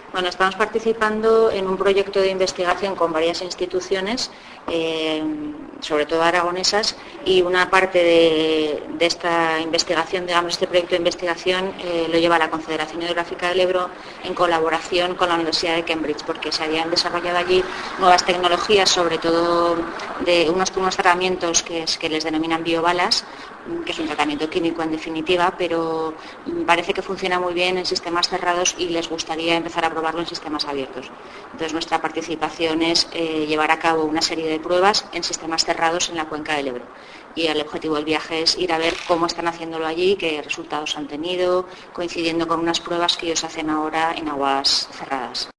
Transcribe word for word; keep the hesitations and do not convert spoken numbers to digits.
Bueno, estamos participando en un proyecto de investigación con varias instituciones, eh, sobre todo aragonesas, y una parte de, de esta investigación, digamos, este proyecto de investigación eh, lo lleva la Confederación Hidrográfica del Ebro en colaboración con la Universidad de Cambridge, porque se habían desarrollado allí nuevas tecnologías, sobre todo de unos, unos tratamientos que, es, que les denominan biobalas, que es un tratamiento químico en definitiva, pero parece que funciona muy bien en sistemas cerrados y les gustaría empezar a probarlo en sistemas abiertos. Entonces nuestra participación es eh, llevar a cabo una serie de pruebas en sistemas cerrados en la cuenca del Ebro. Y el objetivo del viaje es ir a ver cómo están haciéndolo allí, qué resultados han tenido, coincidiendo con unas pruebas que ellos hacen ahora en aguas cerradas.